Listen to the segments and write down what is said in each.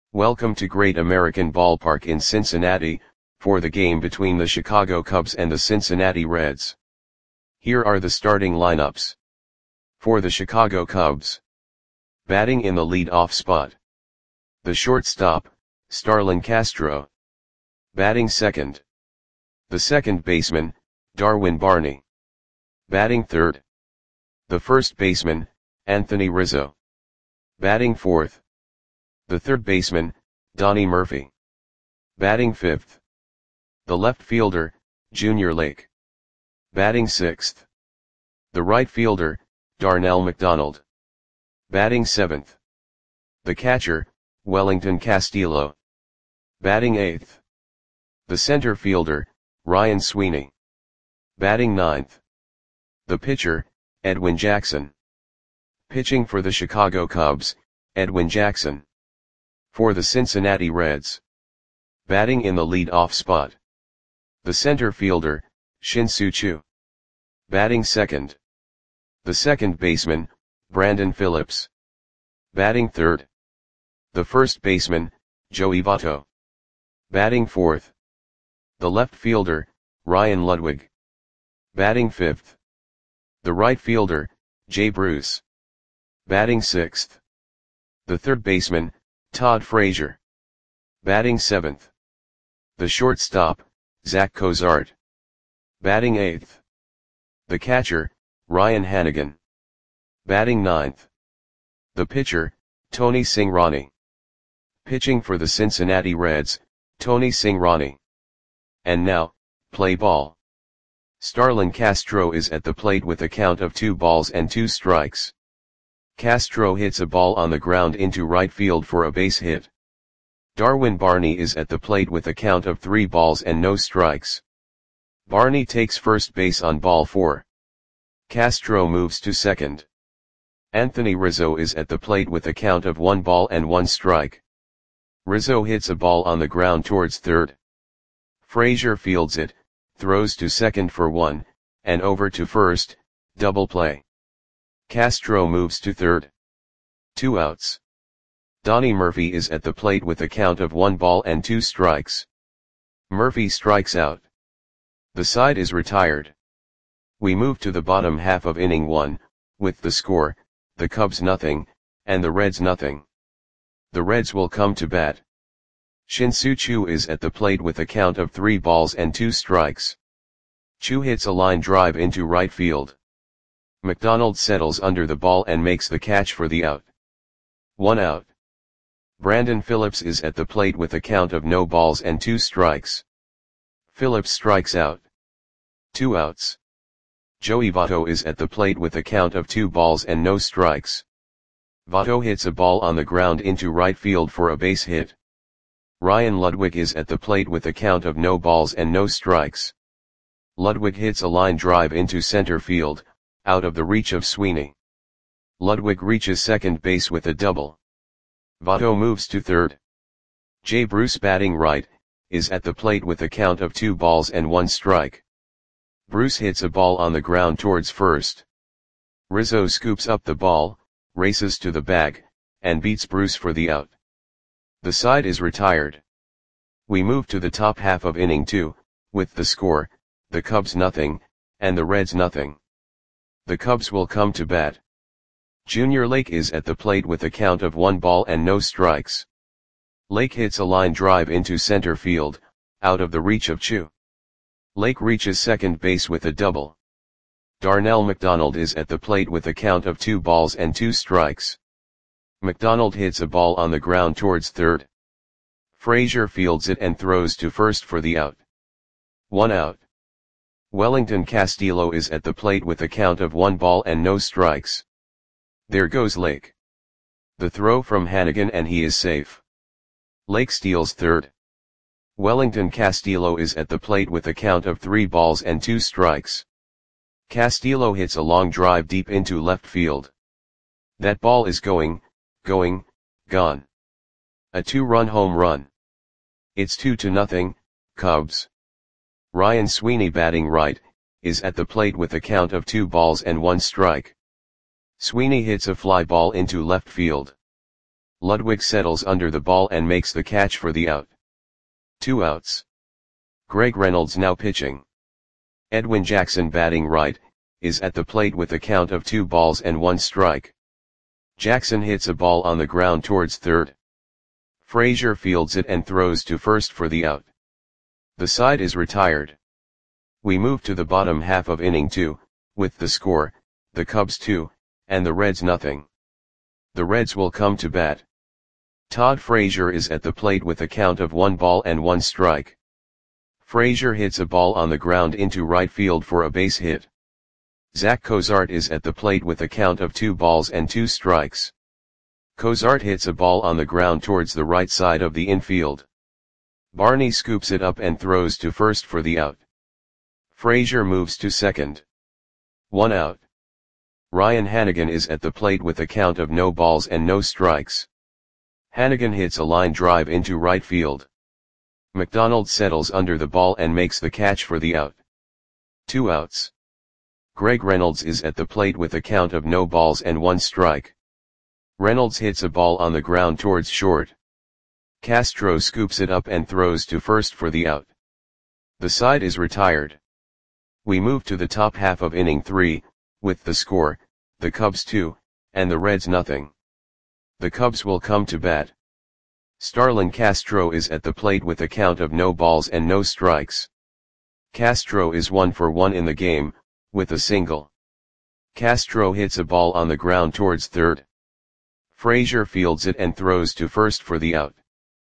Welcome to Great American Ballpark in Cincinnati, for the game between the Chicago Cubs and the Cincinnati Reds. Here are the starting lineups. For the Chicago Cubs. Batting in the lead-off spot. The shortstop, Starlin Castro. Batting second. The second baseman, Darwin Barney. Batting third. The first baseman, Anthony Rizzo. Batting fourth. The third baseman, Donnie Murphy. Batting fifth. The left fielder, Junior Lake. Batting sixth. The right fielder, Darnell McDonald. Batting seventh. The catcher, Wellington Castillo. Batting eighth. The center fielder, Ryan Sweeney. Batting ninth. The pitcher, Edwin Jackson. Pitching for the Chicago Cubs, Edwin Jackson. For the Cincinnati Reds. Batting in the lead-off spot. The center fielder, Shin-Soo Choo. Batting second. The second baseman, Brandon Phillips. Batting third. The first baseman, Joey Votto. Batting fourth. The left fielder, Ryan Ludwig. Batting fifth. The right fielder, Jay Bruce. Batting sixth. The third baseman, Todd Frazier. Batting seventh. The shortstop, Zach Cozart. Batting eighth. The catcher, Ryan Hannigan. Batting ninth. The pitcher, Tony Cingrani. Pitching for the Cincinnati Reds, Tony Cingrani. And now, play ball. Starlin Castro is at the plate with a count of 2-2 Castro hits a ball on the ground into right field for a base hit. Darwin Barney is at the plate with a count of 3-0. Barney takes first base on ball 4. Castro moves to second. Anthony Rizzo is at the plate with a count of 1-1. Rizzo hits a ball on the ground towards third. Frazier fields it, throws to second for 1, and over to first, double play. Castro moves to third. 2 outs. Donnie Murphy is at the plate with a count of 1-2. Murphy strikes out. The side is retired. We move to the bottom half of inning 1, with the score, the Cubs nothing, and the Reds nothing. The Reds will come to bat. Shin-Soo Choo is at the plate with a count of 3-2. Choo hits a line drive into right field. McDonald settles under the ball and makes the catch for the out. 1 out. Brandon Phillips is at the plate with a count of 0-2. Phillips strikes out. 2 outs. Joey Votto is at the plate with a count of 2-0. Votto hits a ball on the ground into right field for a base hit. Ryan Ludwig is at the plate with a count of 0-0. Ludwig hits a line drive into center field, out of the reach of Sweeney. Ludwig reaches second base with a double. Votto moves to third. Jay Bruce, batting right, is at the plate with a count of 2-1. Bruce hits a ball on the ground towards first. Rizzo scoops up the ball, races to the bag, and beats Bruce for the out. The side is retired. We move to the top half of inning 2, with the score, the Cubs nothing, and the Reds nothing. The Cubs will come to bat. Junior Lake is at the plate with a count of 1-0. Lake hits a line drive into center field, out of the reach of Choo. Lake reaches second base with a double. Darnell McDonald is at the plate with a count of 2-2. McDonald hits a ball on the ground towards third. Frazier fields it and throws to first for the out. 1 out. Wellington Castillo is at the plate with a count of 1-0. There goes Lake. The throw from Hannigan and he is safe. Lake steals third. Wellington Castillo is at the plate with a count of 3-2. Castillo hits a long drive deep into left field. That ball is gone. A 2-run home run. It's 2-0, Cubs. Ryan Sweeney, batting right, is at the plate with a count of 2-1. Sweeney hits a fly ball into left field. Ludwig settles under the ball and makes the catch for the out. 2 outs. Greg Reynolds now pitching. Edwin Jackson batting right, is at the plate with a count of 2 balls and 1 strike. Jackson hits a ball on the ground towards third. Frazier fields it and throws to first for the out. The side is retired. We move to the bottom half of inning 2, with the score, the Cubs 2, and the Reds nothing. The Reds will come to bat. Todd Frazier is at the plate with a count of 1 ball and 1 strike. Frazier hits a ball on the ground into right field for a base hit. Zach Cozart is at the plate with a count of 2 balls and 2 strikes. Cozart hits a ball on the ground towards the right side of the infield. Barney scoops it up and throws to first for the out. Frazier moves to second. 1 out. Ryan Hanigan is at the plate with a count of no balls and no strikes. Hanigan hits a line drive into right field. McDonald settles under the ball and makes the catch for the out. 2 outs. Greg Reynolds is at the plate with a count of no balls and 1 strike. Reynolds hits a ball on the ground towards short. Castro scoops it up and throws to first for the out. The side is retired. We move to the top half of inning 3, with the score, the Cubs 2, and the Reds nothing. The Cubs will come to bat. Starlin Castro is at the plate with a count of no balls and no strikes. Castro is 1 for 1 in the game, with a single. Castro hits a ball on the ground towards third. Frazier fields it and throws to first for the out.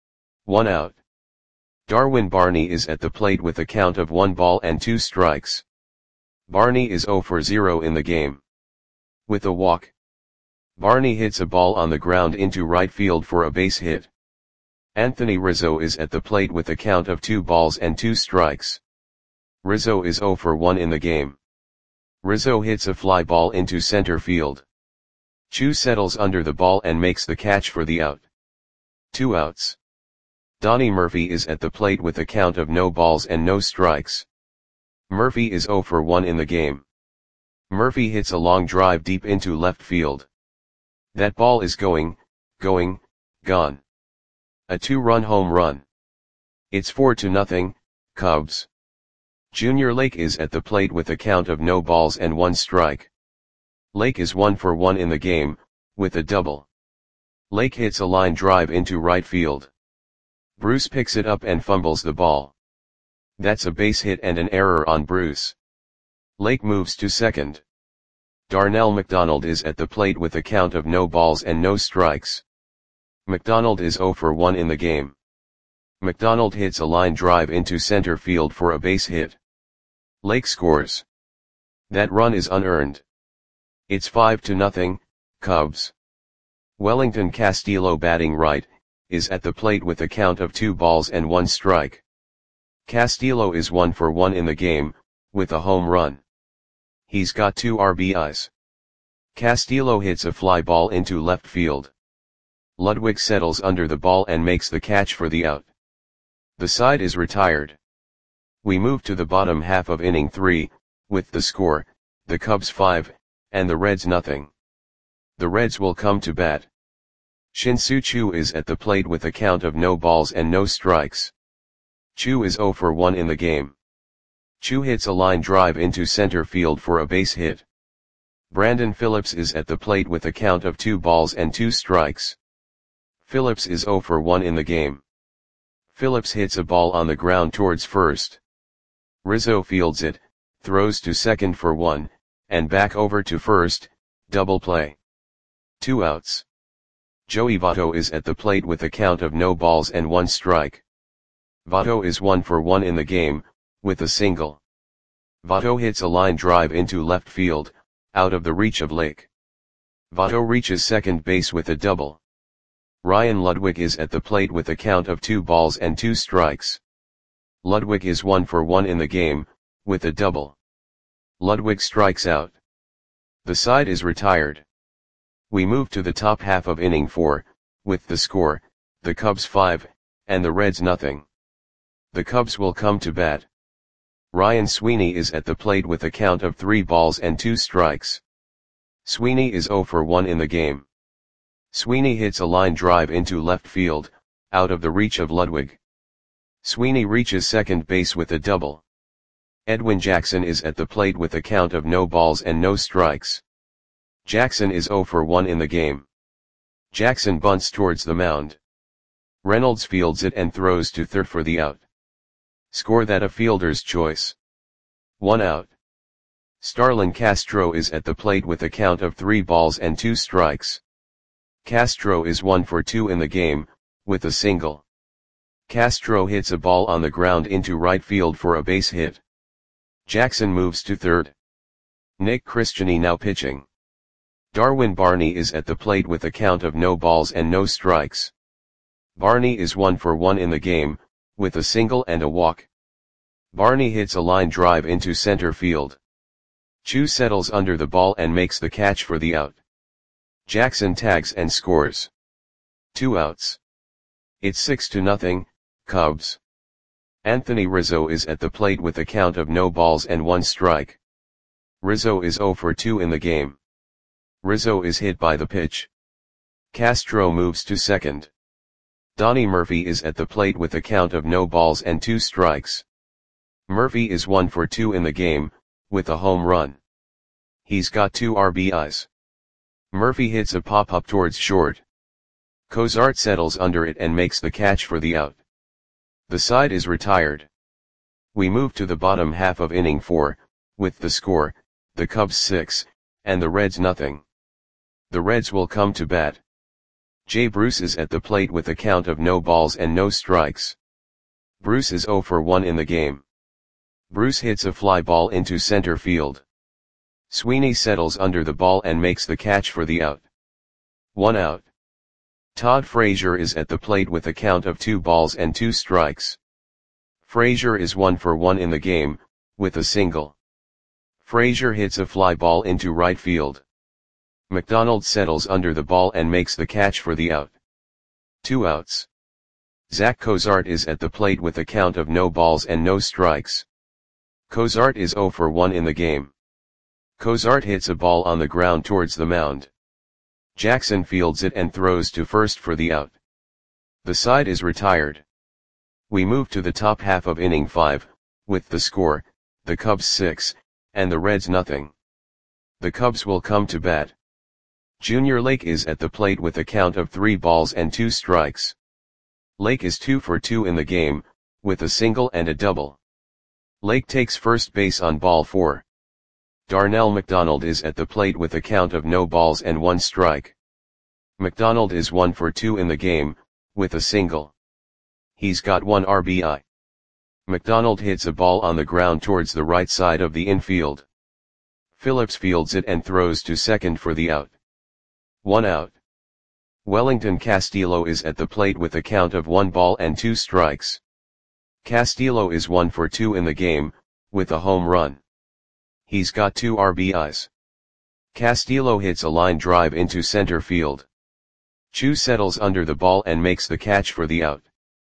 1 out. Darwin Barney is at the plate with a count of 1 ball and 2 strikes. Barney is 0 for 0 in the game. With a walk. Barney hits a ball on the ground into right field for a base hit. Anthony Rizzo is at the plate with a count of 2 balls and 2 strikes. Rizzo is 0 for 1 in the game. Rizzo hits a fly ball into center field. Chu settles under the ball and makes the catch for the out. 2 outs. Donnie Murphy is at the plate with a count of no balls and no strikes. Murphy is 0 for 1 in the game. Murphy hits a long drive deep into left field. That ball is gone. A 2-run home run. It's 4-0, Cubs. Junior Lake is at the plate with a count of no balls and 1 strike. Lake is 1 for 1 in the game, with a double. Lake hits a line drive into right field. Bruce picks it up and fumbles the ball. That's a base hit and an error on Bruce. Lake moves to second. Darnell McDonald is at the plate with a count of no balls and no strikes. McDonald is 0 for 1 in the game. McDonald hits a line drive into center field for a base hit. Lake scores. That run is unearned. It's 5-0, Cubs. Wellington Castillo batting right, is at the plate with a count of 2 balls and 1 strike. Castillo is 1 for 1 in the game, with a home run. He's got 2 RBIs. Castillo hits a fly ball into left field. Ludwig settles under the ball and makes the catch for the out. The side is retired. We move to the bottom half of inning 3, with the score, the Cubs 5, and the Reds nothing. The Reds will come to bat. Shin-Soo Choo is at the plate with a count of no balls and no strikes. Choo is 0 for 1 in the game. Choo hits a line drive into center field for a base hit. Brandon Phillips is at the plate with a count of 2 balls and 2 strikes. Phillips is 0 for 1 in the game. Phillips hits a ball on the ground towards first. Rizzo fields it, throws to second for 1, and back over to first, double play. 2 outs. Joey Votto is at the plate with a count of no balls and 1 strike. Votto is 1 for 1 in the game, with a single. Votto hits a line drive into left field, out of the reach of Lake. Votto reaches second base with a double. Ryan Ludwig is at the plate with a count of 2 balls and 2 strikes. Ludwig is 1 for 1 in the game, with a double. Ludwig strikes out. The side is retired. We move to the top half of inning 4, with the score, the Cubs 5, and the Reds nothing. The Cubs will come to bat. Ryan Sweeney is at the plate with a count of 3 balls and 2 strikes. Sweeney is 0 for 1 in the game. Sweeney hits a line drive into left field, out of the reach of Ludwig. Sweeney reaches second base with a double. Edwin Jackson is at the plate with a count of no balls and no strikes. Jackson is 0 for 1 in the game. Jackson bunts towards the mound. Reynolds fields it and throws to third for the out. Score that a fielder's choice. 1 out. Starlin Castro is at the plate with a count of 3 balls and 2 strikes. Castro is 1 for 2 in the game, with a single. Castro hits a ball on the ground into right field for a base hit. Jackson moves to third. Nick Christiani now pitching. Darwin Barney is at the plate with a count of no balls and no strikes. Barney is 1 for 1 in the game, with a single and a walk. Barney hits a line drive into center field. Chu settles under the ball and makes the catch for the out. Jackson tags and scores. 2 outs. It's 6-0, Cubs. Anthony Rizzo is at the plate with a count of no balls and 1 strike. Rizzo is 0 for 2 in the game. Rizzo is hit by the pitch. Castro moves to second. Donnie Murphy is at the plate with a count of no balls and 2 strikes. Murphy is 1 for 2 in the game, with a home run. He's got 2 RBIs. Murphy hits a pop-up towards short. Cozart settles under it and makes the catch for the out. The side is retired. We move to the bottom half of inning 4, with the score, the Cubs 6, and the Reds nothing. The Reds will come to bat. Jay Bruce is at the plate with a count of no balls and no strikes. Bruce is 0 for 1 in the game. Bruce hits a fly ball into center field. Sweeney settles under the ball and makes the catch for the out. 1 out. Todd Frazier is at the plate with a count of 2 balls and 2 strikes. Frazier is 1 for 1 in the game, with a single. Frazier hits a fly ball into right field. McDonald settles under the ball and makes the catch for the out. 2 outs. Zach Cozart is at the plate with a count of no balls and no strikes. Cozart is 0 for 1 in the game. Cozart hits a ball on the ground towards the mound. Jackson fields it and throws to first for the out. The side is retired. We move to the top half of inning 5, with the score, the Cubs 6, and the Reds nothing. The Cubs will come to bat. Junior Lake is at the plate with a count of 3 balls and 2 strikes. Lake is 2 for 2 in the game, with a single and a double. Lake takes first base on ball 4. Darnell McDonald is at the plate with a count of no balls and 1 strike. McDonald is 1 for 2 in the game, with a single. He's got 1 RBI. McDonald hits a ball on the ground towards the right side of the infield. Phillips fields it and throws to second for the out. 1 out. Wellington Castillo is at the plate with a count of 1 ball and 2 strikes. Castillo is 1 for 2 in the game, with a home run. He's got 2 RBIs. Castillo hits a line drive into center field. Chu settles under the ball and makes the catch for the out.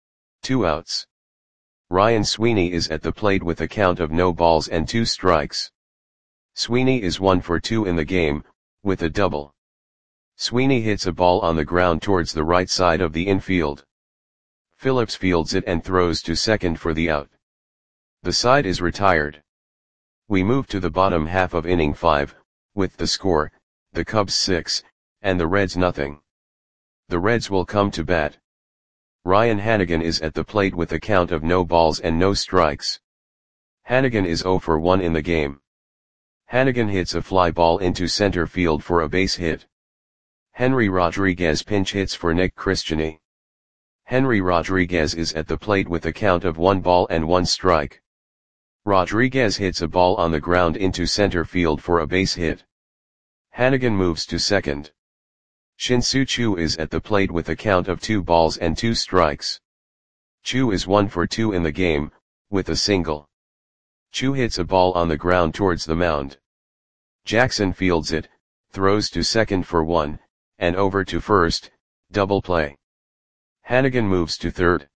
2 outs. Ryan Sweeney is at the plate with a count of no balls and 2 strikes. Sweeney is 1 for 2 in the game, with a double. Sweeney hits a ball on the ground towards the right side of the infield. Phillips fields it and throws to second for the out. The side is retired. We move to the bottom half of inning 5, with the score, the Cubs 6, and the Reds nothing. The Reds will come to bat. Ryan Hanigan is at the plate with a count of no balls and no strikes. Hanigan is 0 for 1 in the game. Hanigan hits a fly ball into center field for a base hit. Henry Rodriguez pinch hits for Nick Christiani. Henry Rodriguez is at the plate with a count of 1 ball and 1 strike. Rodriguez hits a ball on the ground into center field for a base hit. Hanigan moves to second. Shin-Soo Choo is at the plate with a count of 2 balls and 2 strikes. Choo is 1 for 2 in the game, with a single. Choo hits a ball on the ground towards the mound. Jackson fields it, throws to second for 1, and over to first, double play. Hanigan moves to third.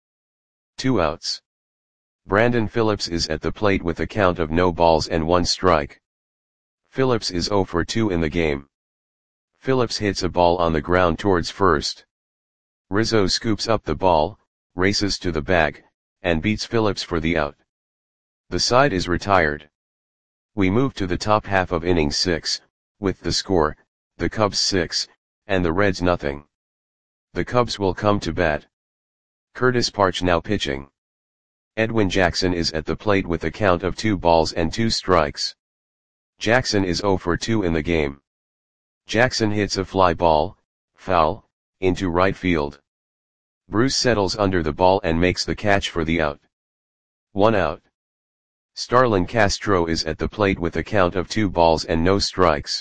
2 outs. Brandon Phillips is at the plate with a count of no balls and 1 strike. Phillips is 0 for 2 in the game. Phillips hits a ball on the ground towards first. Rizzo scoops up the ball, races to the bag, and beats Phillips for the out. The side is retired. We move to the top half of inning 6, with the score, the Cubs 6, and the Reds nothing. The Cubs will come to bat. Curtis Parch now pitching. Edwin Jackson is at the plate with a count of 2 balls and 2 strikes. Jackson is 0 for 2 in the game. Jackson hits a fly ball, foul, into right field. Bruce settles under the ball and makes the catch for the out. 1 out. Starlin Castro is at the plate with a count of 2 balls and no strikes.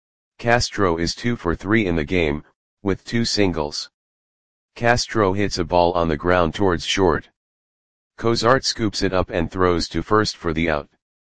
Castro is 2 for 3 in the game, with 2 singles. Castro hits a ball on the ground towards short. Cozart scoops it up and throws to first for the out.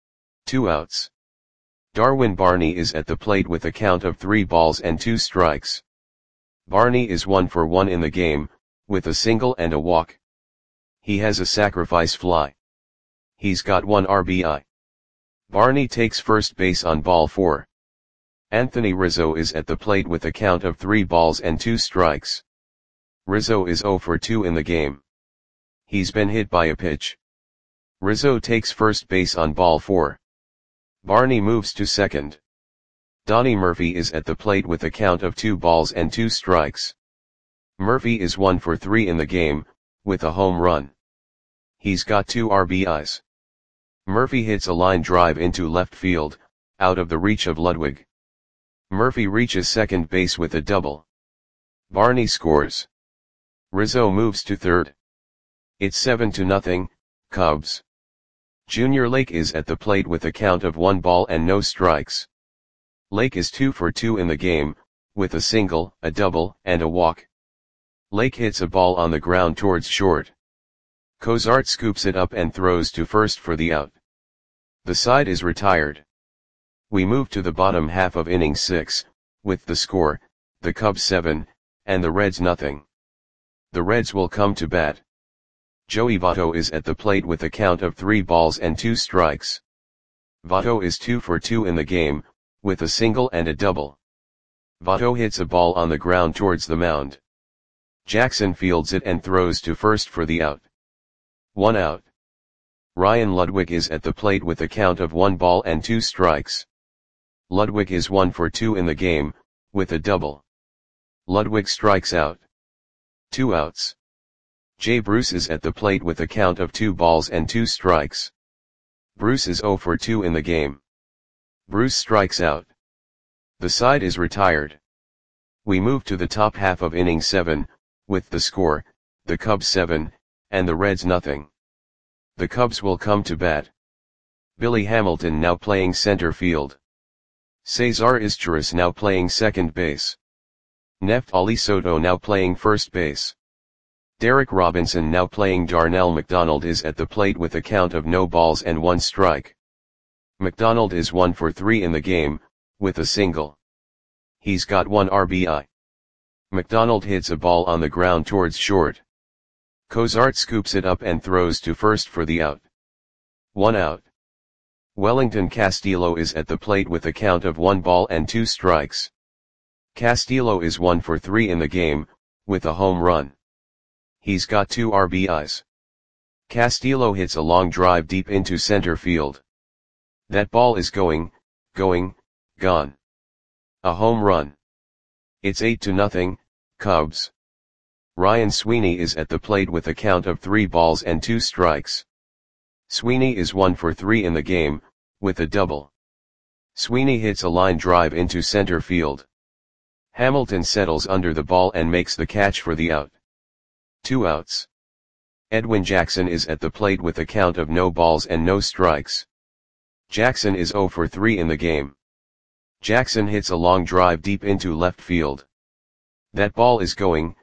2 outs. Darwin Barney is at the plate with a count of 3 balls and 2 strikes. Barney is 1 for 1 in the game, with a single and a walk. He has a sacrifice fly. He's got 1 RBI. Barney takes first base on ball 4. Anthony Rizzo is at the plate with a count of 3 balls and 2 strikes. Rizzo is 0 for 2 in the game. He's been hit by a pitch. Rizzo takes first base on ball 4. Barney moves to second. Donnie Murphy is at the plate with a count of 2 balls and 2 strikes. Murphy is 1 for 3 in the game, with a home run. He's got 2 RBIs. Murphy hits a line drive into left field, out of the reach of Ludwig. Murphy reaches second base with a double. Barney scores. Rizzo moves to third. It's 7-0, Cubs. Junior Lake is at the plate with a count of 1 ball and no strikes. Lake is 2 for 2 in the game, with a single, a double, and a walk. Lake hits a ball on the ground towards short. Cozart scoops it up and throws to first for the out. The side is retired. We move to the bottom half of inning 6, with the score, the Cubs 7, and the Reds nothing. The Reds will come to bat. Joey Votto is at the plate with a count of 3 balls and 2 strikes. Votto is 2 for 2 in the game, with a single and a double. Votto hits a ball on the ground towards the mound. Jackson fields it and throws to first for the out. 1 out. Ryan Ludwig is at the plate with a count of 1 ball and 2 strikes. Ludwig is 1 for 2 in the game, with a double. Ludwig strikes out. 2 outs. Jay Bruce is at the plate with a count of 2 balls and 2 strikes. Bruce is 0 for 2 in the game. Bruce strikes out. The side is retired. We move to the top half of inning 7, with the score, the Cubs 7, and the Reds nothing. The Cubs will come to bat. Billy Hamilton now playing center field. Cesar Izturis now playing second base. Neftali Soto now playing first base. Derek Robinson now playing. Darnell McDonald is at the plate with a count of no balls and 1 strike. McDonald is 1 for 3 in the game, with a single. He's got 1 RBI. McDonald hits a ball on the ground towards short. Cozart scoops it up and throws to first for the out. 1 out. Wellington Castillo is at the plate with a count of 1 ball and 2 strikes. Castillo is 1 for 3 in the game, with a home run. He's got 2 RBIs. Castillo hits a long drive deep into center field. That ball is going, gone. A home run. It's 8-0, Cubs. Ryan Sweeney is at the plate with a count of 3 balls and 2 strikes. Sweeney is 1 for 3 in the game, with a double. Sweeney hits a line drive into center field. Hamilton settles under the ball and makes the catch for the out. 2 outs. Edwin Jackson is at the plate with a count of no balls and no strikes. Jackson is 0 for 3 in the game. Jackson hits a long drive deep into left field. That ball is going,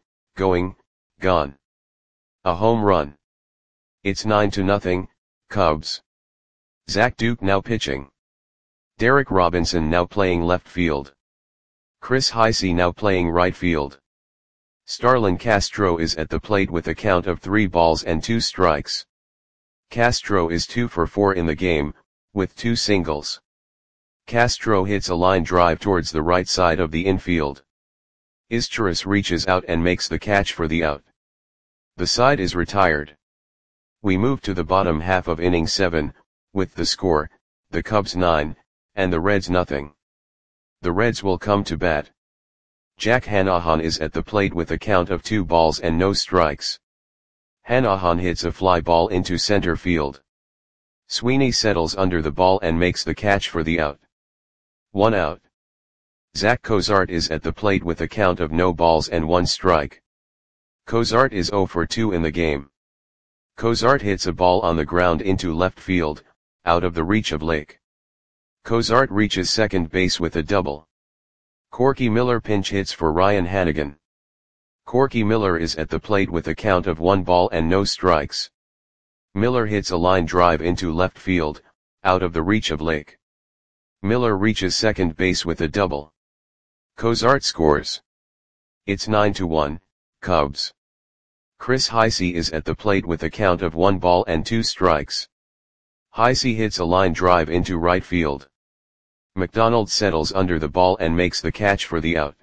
gone. A home run. It's 9-0, Cubs. Zach Duke now pitching. Derek Robinson now playing left field. Chris Heisey now playing right field. Starlin Castro is at the plate with a count of 3 balls and 2 strikes. Castro is 2 for 4 in the game, with 2 singles. Castro hits a line drive towards the right side of the infield. Izturis reaches out and makes the catch for the out. The side is retired. We move to the bottom half of inning 7, with the score, the Cubs 9, and the Reds nothing. The Reds will come to bat. Jack Hanahan is at the plate with a count of 2 balls and no strikes. Hanahan hits a fly ball into center field. Sweeney settles under the ball and makes the catch for the out. 1 out. Zach Cozart is at the plate with a count of no balls and 1 strike. Cozart is 0 for 2 in the game. Cozart hits a ball on the ground into left field, out of the reach of Lake. Cozart reaches second base with a double. Corky Miller pinch hits for Ryan Hanigan. Corky Miller is at the plate with a count of 1 ball and no strikes. Miller hits a line drive into left field, out of the reach of Lake. Miller reaches second base with a double. Cozart scores. It's 9-1, Cubs. Chris Heisey is at the plate with a count of 1 ball and 2 strikes. Heisey hits a line drive into right field. McDonald settles under the ball and makes the catch for the out.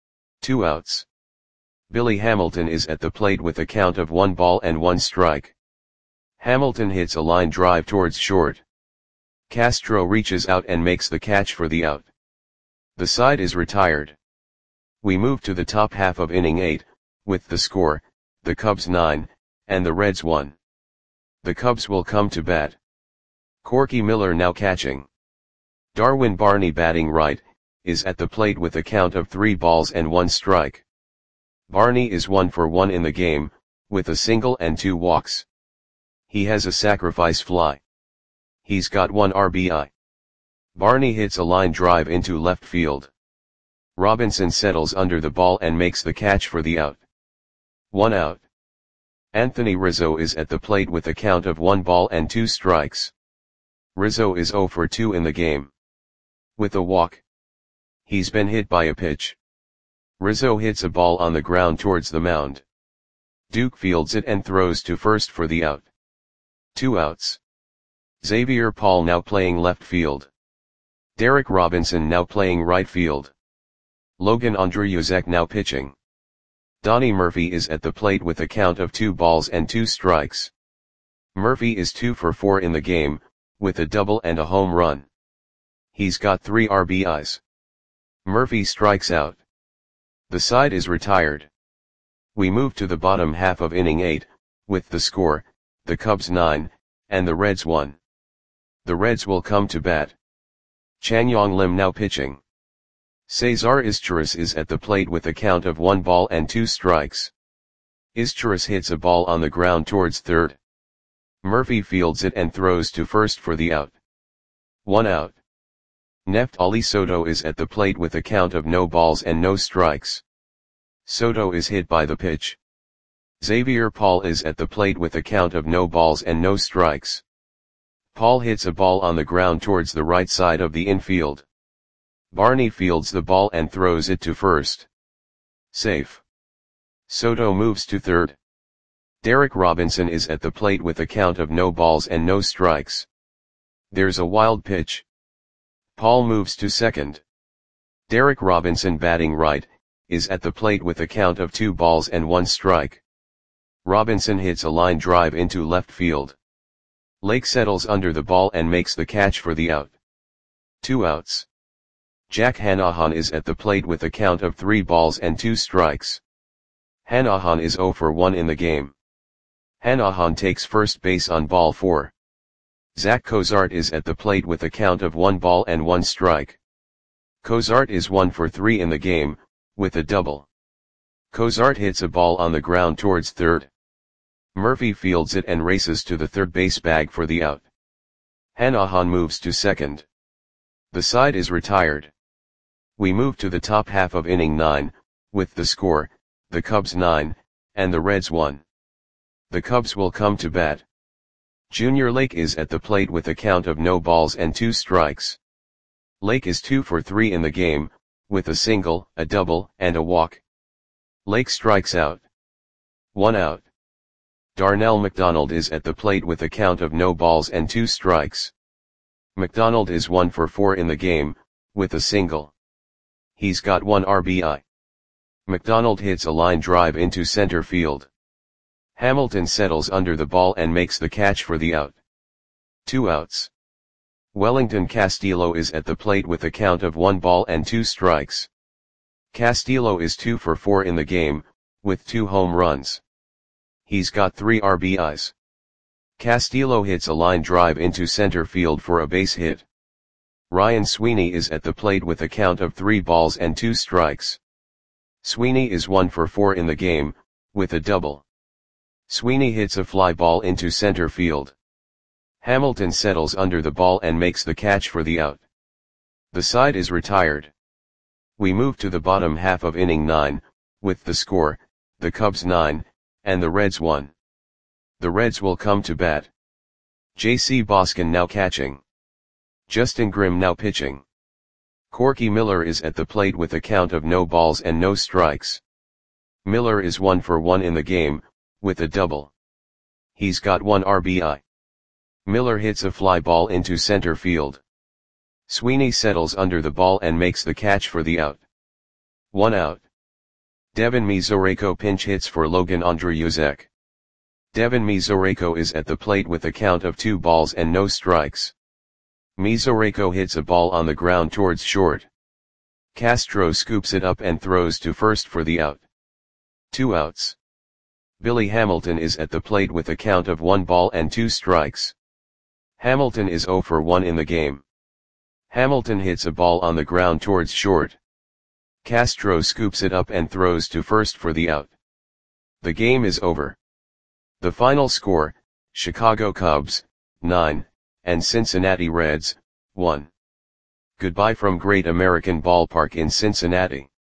2 outs. Billy Hamilton is at the plate with a count of 1 ball and 1 strike. Hamilton hits a line drive towards short. Castro reaches out and makes the catch for the out. The side is retired. We move to the top half of inning 8, with the score, the Cubs 9, and the Reds 1. The Cubs will come to bat. Corky Miller now catching. Darwin Barney batting right, is at the plate with a count of 3 balls and 1 strike. Barney is 1 for 1 in the game, with a single and 2 walks. He has a sacrifice fly. He's got 1 RBI. Barney hits a line drive into left field. Robinson settles under the ball and makes the catch for the out. 1 out. Anthony Rizzo is at the plate with a count of 1 ball and 2 strikes. Rizzo is 0 for 2 in the game. With a walk. He's been hit by a pitch. Rizzo hits a ball on the ground towards the mound. Duke fields it and throws to first for the out. 2 outs. Xavier Paul now playing left field. Derek Robinson now playing right field. Logan Andreyuzek now pitching. Donnie Murphy is at the plate with a count of 2 balls and 2 strikes. Murphy is 2 for 4 in the game, with a double and a home run. He's got 3 RBIs. Murphy strikes out. The side is retired. We move to the bottom half of inning 8, with the score, the Cubs 9, and the Reds 1. The Reds will come to bat. Chanyong Lim now pitching. Cesar Izturis is at the plate with a count of 1 ball and 2 strikes. Izturis hits a ball on the ground towards third. Murphy fields it and throws to first for the out. 1 out. Neftali Soto is at the plate with a count of no balls and no strikes. Soto is hit by the pitch. Xavier Paul is at the plate with a count of no balls and no strikes. Paul hits a ball on the ground towards the right side of the infield. Barney fields the ball and throws it to first. Safe. Soto moves to third. Derek Robinson is at the plate with a count of no balls and no strikes. There's a wild pitch. Paul moves to second. Derek Robinson batting right, is at the plate with a count of 2 balls and 1 strike. Robinson hits a line drive into left field. Lake settles under the ball and makes the catch for the out. 2 outs. Jack Hanahan is at the plate with a count of 3 balls and 2 strikes. Hanahan is 0 for 1 in the game. Hanahan takes first base on ball 4. Zach Cozart is at the plate with a count of 1 ball and 1 strike. Cozart is 1 for 3 in the game, with a double. Cozart hits a ball on the ground towards third. Murphy fields it and races to the third base bag for the out. Hanahan moves to second. The side is retired. We move to the top half of inning 9, with the score, the Cubs 9, and the Reds 1. The Cubs will come to bat. Junior Lake is at the plate with a count of no balls and 2 strikes. Lake is 2 for 3 in the game, with a single, a double, and a walk. Lake strikes out. 1 out. Darnell McDonald is at the plate with a count of no balls and 2 strikes. McDonald is 1 for 4 in the game, with a single. He's got 1 RBI. McDonald hits a line drive into center field. Hamilton settles under the ball and makes the catch for the out. 2 outs. Wellington Castillo is at the plate with a count of 1 ball and 2 strikes. Castillo is 2 for 4 in the game, with 2 home runs. He's got 3 RBIs. Castillo hits a line drive into center field for a base hit. Ryan Sweeney is at the plate with a count of 3 balls and 2 strikes. Sweeney is 1 for 4 in the game, with a double. Sweeney hits a fly ball into center field. Hamilton settles under the ball and makes the catch for the out. The side is retired. We move to the bottom half of inning 9, with the score, the Cubs 9, and the Reds 1. The Reds will come to bat. J.C. Boskin now catching. Justin Grimm now pitching. Corky Miller is at the plate with a count of no balls and no strikes. Miller is 1 for 1 in the game, with a double. He's got 1 RBI. Miller hits a fly ball into center field. Sweeney settles under the ball and makes the catch for the out. 1 out. Devin Mesoraco pinch hits for Logan Andreyuzek. Devin Mesoraco is at the plate with a count of 2 balls and no strikes. Mesoraco hits a ball on the ground towards short. Castro scoops it up and throws to first for the out. 2 outs. Billy Hamilton is at the plate with a count of 1 ball and 2 strikes. Hamilton is 0 for 1 in the game. Hamilton hits a ball on the ground towards short. Castro scoops it up and throws to first for the out. The game is over. The final score, Chicago Cubs, 9, and Cincinnati Reds, 1. Goodbye from Great American Ballpark in Cincinnati.